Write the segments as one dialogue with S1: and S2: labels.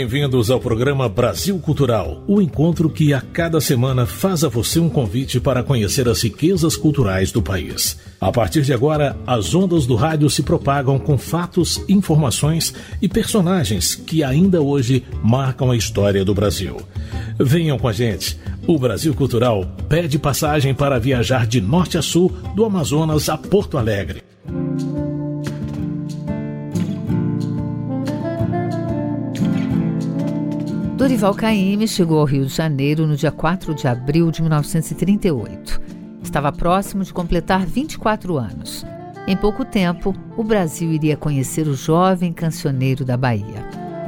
S1: bem-vindos ao programa Brasil Cultural, o encontro que a cada semana faz a você um convite para conhecer as riquezas culturais do país. A partir de agora, as ondas do rádio se propagam com fatos, informações e personagens que ainda hoje marcam a história do Brasil. Venham com a gente. O Brasil Cultural pede passagem para viajar de norte a sul, do Amazonas a Porto Alegre.
S2: Dorival Caymmi chegou ao Rio de Janeiro no dia 4 de abril de 1938. Estava próximo de completar 24 anos. Em pouco tempo, o Brasil iria conhecer o jovem cancioneiro da Bahia.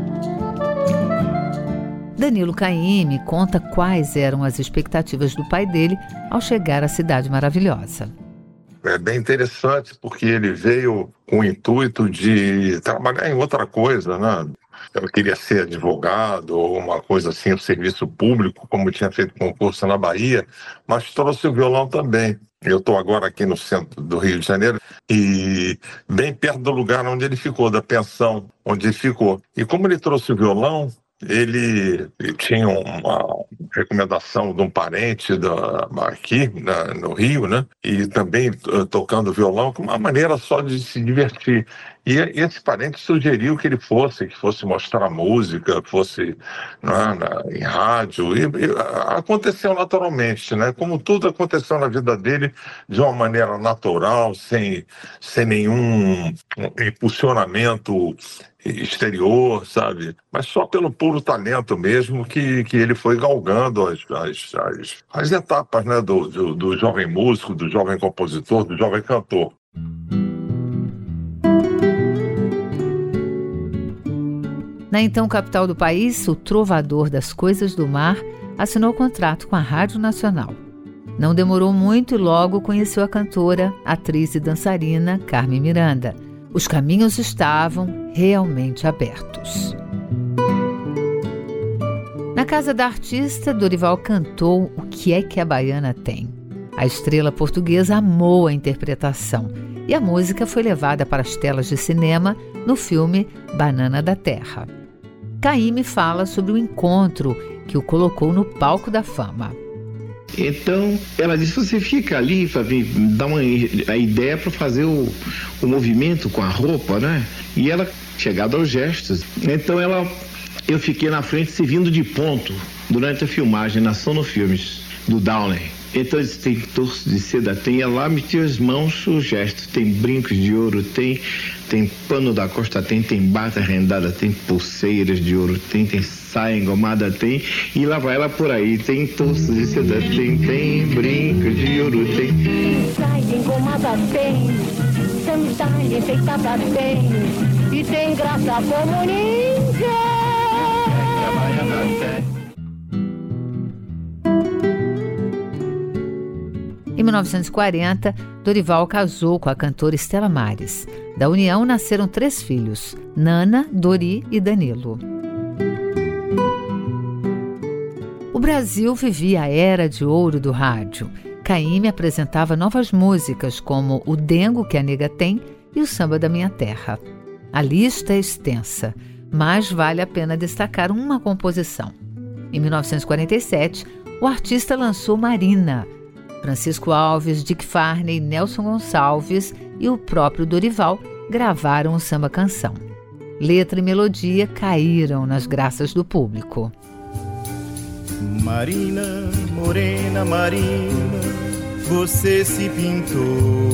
S2: Danilo Caymmi conta quais eram as expectativas do pai dele ao chegar à Cidade Maravilhosa.
S3: É bem interessante porque ele veio com o intuito de trabalhar em outra coisa, né? Eu queria ser advogado ou uma coisa assim, um serviço público, como tinha feito concurso na Bahia, mas trouxe o violão também. Eu estou agora aqui no centro do Rio de Janeiro e bem perto do lugar onde ele ficou, da pensão onde ele ficou. E como ele trouxe o violão, ele tinha uma recomendação de um parente aqui no Rio, né? E também tocando violão, com uma maneira só de se divertir. E esse parente sugeriu que ele fosse mostrar música, fosse em rádio. E aconteceu naturalmente, né? Como tudo aconteceu na vida dele, de uma maneira natural, sem nenhum impulsionamento exterior, sabe? Mas só pelo puro talento mesmo que ele foi galgando as etapas, né? Do jovem músico, do jovem compositor, do jovem cantor.
S2: Na então capital do país, o trovador das coisas do mar assinou contrato com a Rádio Nacional. Não demorou muito e logo conheceu a cantora, atriz e dançarina Carmen Miranda. Os caminhos estavam realmente abertos. Na casa da artista, Dorival cantou O Que É Que a Baiana Tem. A estrela portuguesa amou a interpretação e a música foi levada para as telas de cinema no filme Banana da Terra. Caymmi fala sobre o encontro que o colocou no palco da fama.
S4: Então, ela disse, você fica ali para dar a ideia para fazer o movimento com a roupa, né? E ela, chegada aos gestos. Então, eu fiquei na frente servindo de ponto durante a filmagem na Sonofilmes, do Downey. Então, eles têm torso de seda, tem ela metia as mãos, o gesto, tem brincos de ouro, tem pano da costa, tem bata rendada, tem pulseiras de ouro, tem saia engomada, tem, e lá vai ela por aí, tem torso de seda, tem brincos de ouro, tem saia engomada, tem sandália enfeitada, tem, e tem graça como ninguém.
S2: Em 1940, Dorival casou com a cantora Estela Maris. Da união nasceram 3 filhos, Nana, Dori e Danilo. O Brasil vivia a era de ouro do rádio. Caymmi apresentava novas músicas como O Dengo que a Nega Tem e O Samba da Minha Terra. A lista é extensa, mas vale a pena destacar uma composição. Em 1947, o artista lançou Marina. Francisco Alves, Dick Farney, Nelson Gonçalves e o próprio Dorival gravaram o samba-canção. Letra e melodia caíram nas graças do público.
S5: Marina, morena Marina, você se pintou.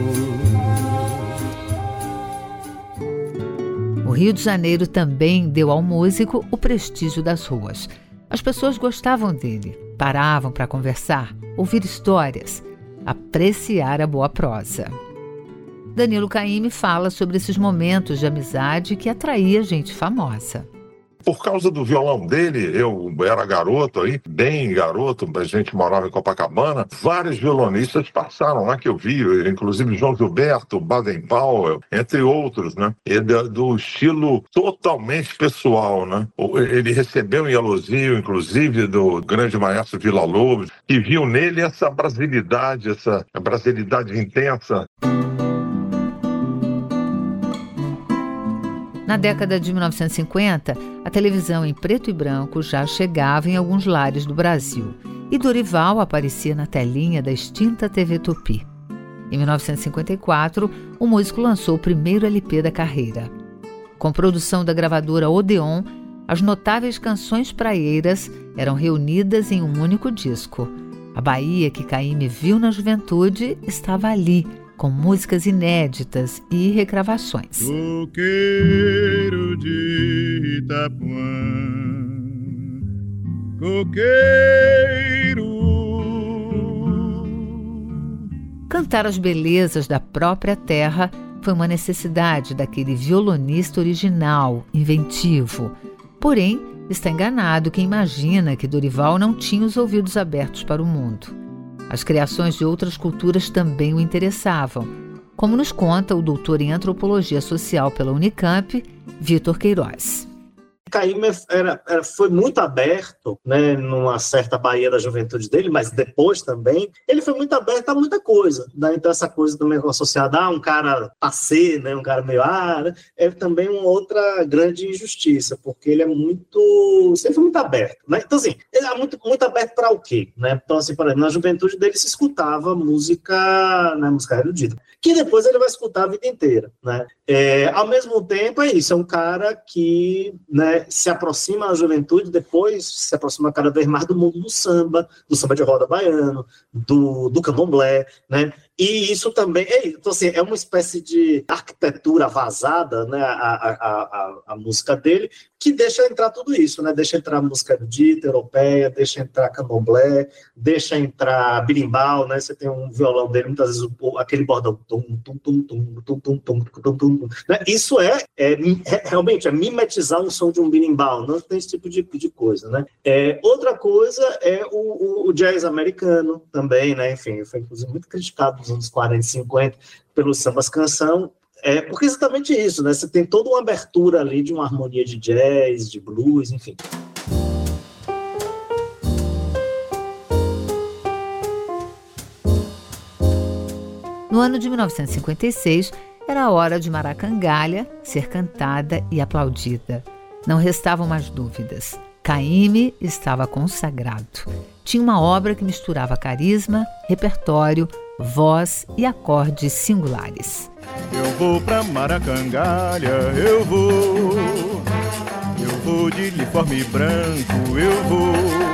S2: O Rio de Janeiro também deu ao músico o prestígio das ruas. As pessoas gostavam dele, paravam para conversar, ouvir histórias, apreciar a boa prosa. Danilo Caymmi fala sobre esses momentos de amizade que atraía gente famosa.
S3: Por causa do violão dele, eu era garoto aí, bem garoto, a gente morava em Copacabana, vários violonistas passaram lá que eu vi, inclusive João Gilberto, Baden Powell, entre outros, né? E do estilo totalmente pessoal, né? Ele recebeu um elogio, inclusive, do grande maestro Villa-Lobos, que viu nele essa brasilidade intensa.
S2: Na década de 1950, a televisão em preto e branco já chegava em alguns lares do Brasil e Dorival aparecia na telinha da extinta TV Tupi. Em 1954, o músico lançou o primeiro LP da carreira. Com produção da gravadora Odeon, as notáveis canções praieiras eram reunidas em um único disco. A Bahia que Caymmi viu na juventude estava ali, com músicas inéditas e regravações.
S5: Coqueiro de Itapuã, coqueiro.
S2: Cantar as belezas da própria terra foi uma necessidade daquele violonista original, inventivo. Porém, está enganado quem imagina que Dorival não tinha os ouvidos abertos para o mundo. As criações de outras culturas também o interessavam, como nos conta o doutor em antropologia social pela Unicamp, Vitor Queiroz.
S6: Caymmi foi muito aberto, né, numa certa Bahia da juventude dele, mas depois também, ele foi muito aberto a muita coisa, né? Então essa coisa também associada a um cara passé, né, um cara meio é também uma outra grande injustiça, porque ele sempre foi muito aberto, né? Então assim, ele é muito aberto para o quê, né? Então assim, por exemplo, na juventude dele se escutava música, né, música erudita, que depois ele vai escutar a vida inteira, né? Ao mesmo tempo é isso, é um cara que, né, se aproxima da juventude, depois se aproxima cada vez mais do mundo do samba de roda baiano, do candomblé, né? E isso também então, assim, é uma espécie de arquitetura vazada, né, a música dele, que deixa entrar tudo isso, né? Deixa entrar música erudita, europeia, deixa entrar candomblé, deixa entrar berimbau, né? Você tem um violão dele, muitas vezes aquele bordão, né? Isso realmente mimetizar um som de um berimbau, não tem esse tipo de coisa, né? Outra coisa é o jazz americano também, né? Enfim, foi inclusive muito criticado nos anos 40 e 50 pelos sambas canção, porque exatamente isso, né? Você tem toda uma abertura ali de uma harmonia de jazz, de blues, enfim.
S2: No ano de 1956, era a hora de Maracangalha ser cantada e aplaudida. Não restavam mais dúvidas. Caymmi estava consagrado. Tinha uma obra que misturava carisma, repertório, voz e acordes singulares.
S5: Eu vou pra Maracangalha, eu vou de uniforme branco, eu vou.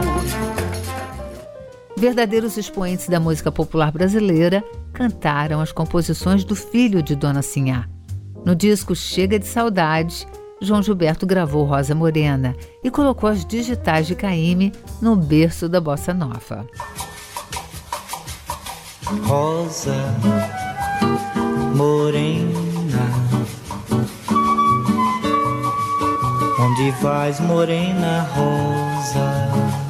S2: Verdadeiros expoentes da música popular brasileira cantaram as composições do filho de Dona Sinhá. No disco Chega de Saudade, João Gilberto gravou Rosa Morena e colocou as digitais de Caymmi no berço da bossa nova.
S7: Rosa Morena, onde vais, morena rosa?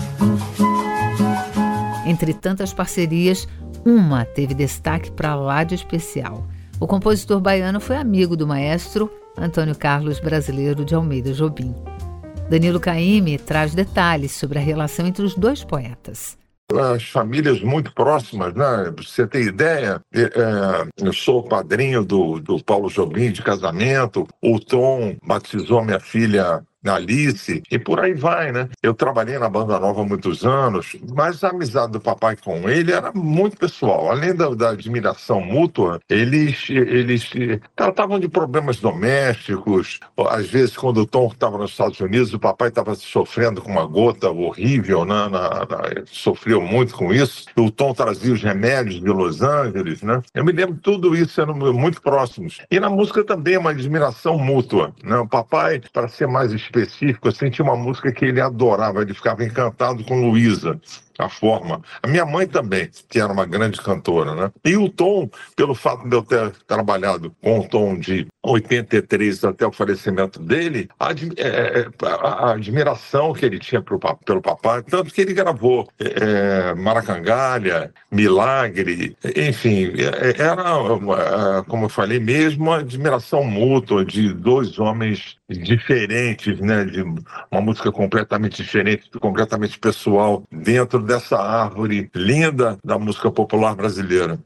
S2: Entre tantas parcerias, uma teve destaque para lá de especial. O compositor baiano foi amigo do maestro Antônio Carlos Brasileiro de Almeida Jobim. Danilo Caymmi traz detalhes sobre a relação entre os dois poetas.
S3: As famílias muito próximas, né? Pra você ter ideia, eu sou padrinho do Paulo Jobim de casamento, o Tom batizou minha filha Alice, e por aí vai, né? Eu trabalhei na Banda Nova há muitos anos, mas a amizade do papai com ele era muito pessoal. Além da admiração mútua, eles tratavam de problemas domésticos. Às vezes, quando o Tom estava nos Estados Unidos, o papai estava sofrendo com uma gota horrível, né? Sofreu muito com isso. O Tom trazia os remédios de Los Angeles, né? Eu me lembro de tudo isso, eram muito próximos. E na música também, uma admiração mútua, né? O papai, para ser mais específico, eu senti uma música que ele adorava, ele ficava encantado com Luísa, a forma. A minha mãe também, que era uma grande cantora, né? E o Tom, pelo fato de eu ter trabalhado com o Tom de 83 até o falecimento dele, a admiração que ele tinha pelo papai, tanto que ele gravou Maracangalha, Milagre, enfim, era, como eu falei, mesmo uma admiração mútua de dois homens diferentes, né? De uma música completamente diferente, completamente pessoal, dentro dessa árvore linda da música popular brasileira.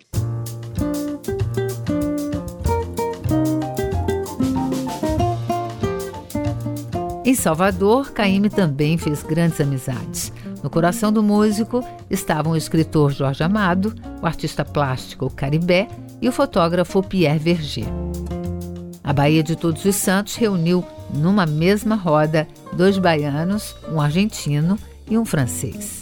S2: Em Salvador, Caymmi também fez grandes amizades. No coração do músico estavam o escritor Jorge Amado, o artista plástico Caribé e o fotógrafo Pierre Verger. A Bahia de Todos os Santos reuniu numa mesma roda 2 baianos, um argentino e um francês.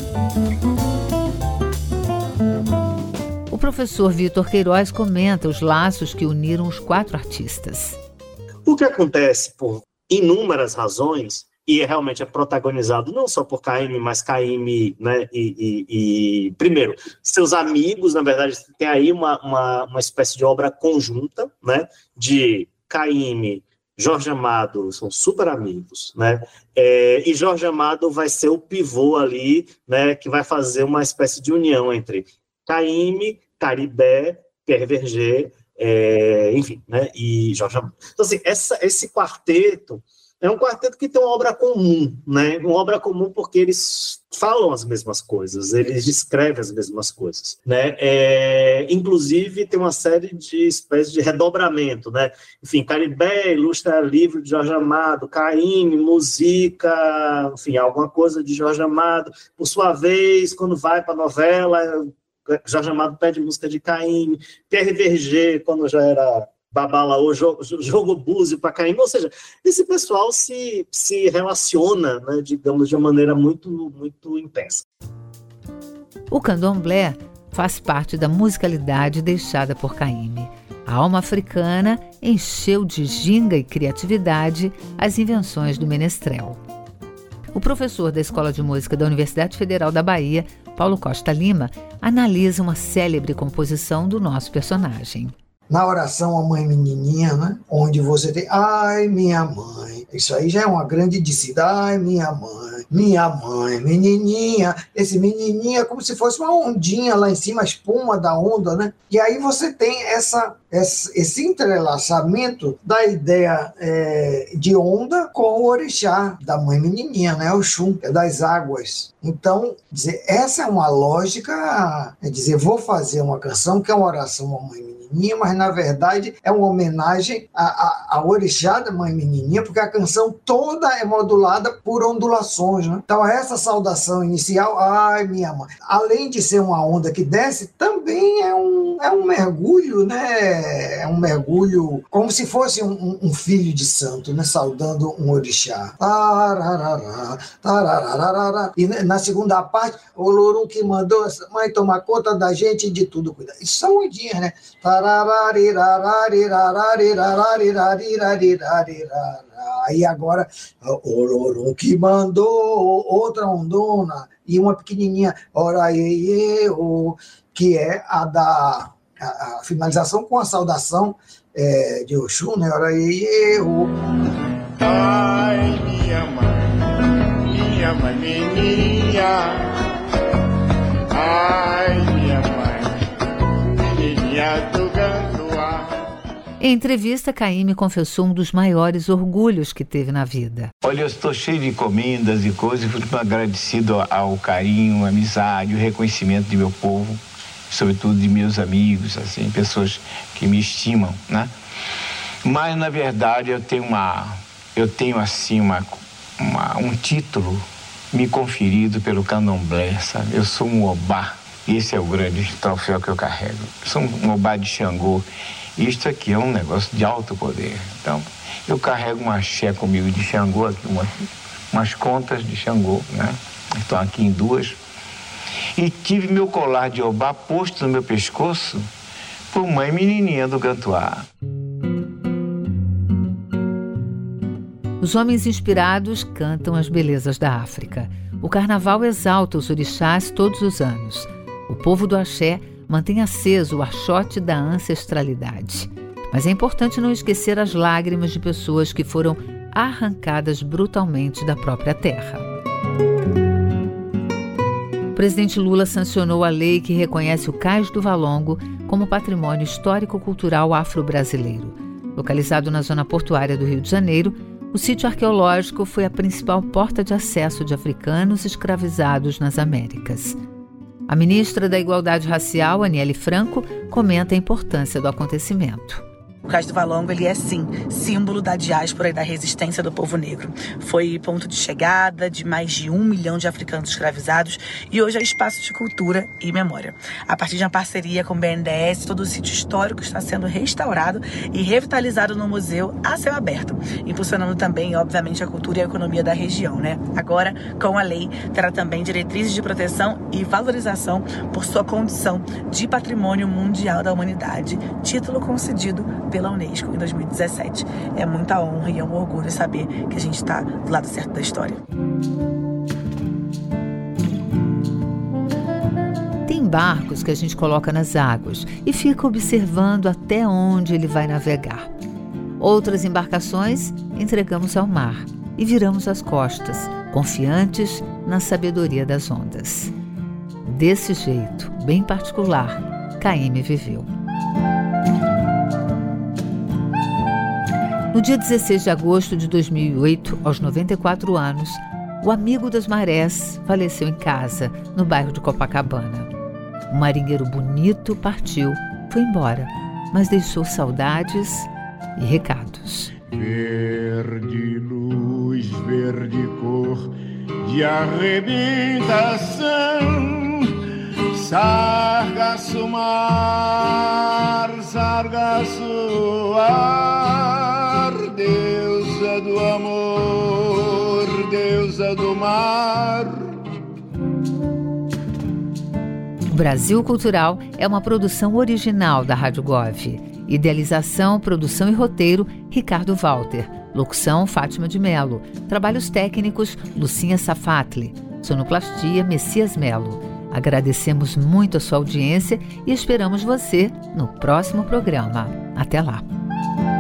S2: O professor Vitor Queiroz comenta os laços que uniram os 4 artistas.
S6: O que acontece por inúmeras razões, e realmente é protagonizado não só por Caymmi, mas Caymmi, né, primeiro, seus amigos, na verdade, tem aí uma espécie de obra conjunta, né, de Caymmi, Jorge Amado, são super amigos, né, e Jorge Amado vai ser o pivô ali, né, que vai fazer uma espécie de união entre Caymmi, Caribé, Pierre Verger, enfim, né, e Jorge Amado. Então, assim, esse quarteto é um quarteto que tem uma obra comum, né? Uma obra comum porque eles falam as mesmas coisas, eles descrevem as mesmas coisas, né? Inclusive, tem uma série de espécies de redobramento, né? Enfim, Caribé ilustra livro de Jorge Amado, Caymmi, música, enfim, alguma coisa de Jorge Amado. Por sua vez, quando vai para a novela, Jorge Amado pede música de Caymmi. Pierre Verger, quando já era Babalaô, jogo búzio para Caymmi, ou seja, esse pessoal se relaciona, né, digamos, de uma maneira muito, muito intensa.
S2: O candomblé faz parte da musicalidade deixada por Caymmi. A alma africana encheu de ginga e criatividade as invenções do menestrel. O professor da Escola de Música da Universidade Federal da Bahia, Paulo Costa Lima, analisa uma célebre composição do nosso personagem.
S8: Na oração à mãe menininha, né? Onde você tem, ai, minha mãe. Isso aí já é uma grande descida. Ai, minha mãe, menininha. Esse menininha é como se fosse uma ondinha lá em cima, a espuma da onda, né? E aí você tem esse entrelaçamento da ideia de onda com o orixá da mãe menininha, né? O Xum, das águas. Então, dizer, essa é uma lógica, vou fazer uma canção que é uma oração à mãe menininha, mas na verdade é uma homenagem ao orixá da mãe menininha, porque a canção toda é modulada por ondulações, né? Então essa saudação inicial, ai minha mãe, além de ser uma onda que desce, também é um mergulho, né? É um mergulho como se fosse um filho de santo, né? Saudando um orixá. E na segunda parte, o Lorum que mandou essa mãe tomar conta da gente e de tudo cuidar. Isso são ondinhas, né? Aí agora, o Lorum que mandou outra ondona e uma pequenininha, ora que é a finalização com a saudação de Oxum, né? Ora
S5: ai, minha mãe menininha, ai, minha mãe menininha do Gantuá.
S2: Em entrevista, Caymmi confessou um dos maiores orgulhos que teve na vida.
S9: Olha, eu estou cheio de encomendas e coisas, e fico agradecido ao carinho, à amizade, o reconhecimento de meu povo, sobretudo de meus amigos, assim, pessoas que me estimam, né? Mas, na verdade, eu tenho assim, um título me conferido pelo candomblé, sabe? Eu sou um obá, e esse é o grande troféu que eu carrego. Eu sou um obá de Xangô. Isto aqui é um negócio de alto poder. Então, eu carrego um axé comigo de Xangô, aqui umas contas de Xangô, né? Estão aqui em 2. E tive meu colar de obá posto no meu pescoço por mãe menininha do Gantuá.
S2: Os homens inspirados cantam as belezas da África. O carnaval exalta os orixás todos os anos. O povo do axé mantém aceso o axote da ancestralidade. Mas é importante não esquecer as lágrimas de pessoas que foram arrancadas brutalmente da própria terra. O presidente Lula sancionou a lei que reconhece o Cais do Valongo como patrimônio histórico-cultural afro-brasileiro. Localizado na zona portuária do Rio de Janeiro, o sítio arqueológico foi a principal porta de acesso de africanos escravizados nas Américas. A ministra da Igualdade Racial, Aniele Franco, comenta a importância do acontecimento.
S10: O Cais do Valongo, ele é sim símbolo da diáspora e da resistência do povo negro. Foi ponto de chegada de mais de 1 milhão de africanos escravizados e hoje é espaço de cultura e memória. A partir de uma parceria com o BNDES, todo o sítio histórico está sendo restaurado e revitalizado no museu a céu aberto, impulsionando também, obviamente, a cultura e a economia da região, né? Agora, com a lei, terá também diretrizes de proteção e valorização por sua condição de patrimônio mundial da humanidade, título concedido pela Unesco em 2017. É muita honra e é um orgulho saber que a gente está do lado certo da história.
S2: Tem barcos que a gente coloca nas águas e fica observando até onde ele vai navegar. Outras embarcações entregamos ao mar e viramos as costas, confiantes na sabedoria das ondas. Desse jeito, bem particular, Caymmi viveu. No dia 16 de agosto de 2008, aos 94 anos, o amigo das marés faleceu em casa, no bairro de Copacabana. Um marinheiro bonito partiu, foi embora, mas deixou saudades e recados.
S5: Verde luz, verde cor de arrebentação, sargaço mar, sargaço ar, deusa do amor, deusa do mar.
S2: O Brasil Cultural é uma produção original da Rádio Gov. Idealização, produção e roteiro, Ricardo Walter. Locução, Fátima de Melo. Trabalhos técnicos, Lucinha Safatli. Sonoplastia, Messias Melo. Agradecemos muito a sua audiência e esperamos você no próximo programa. Até lá!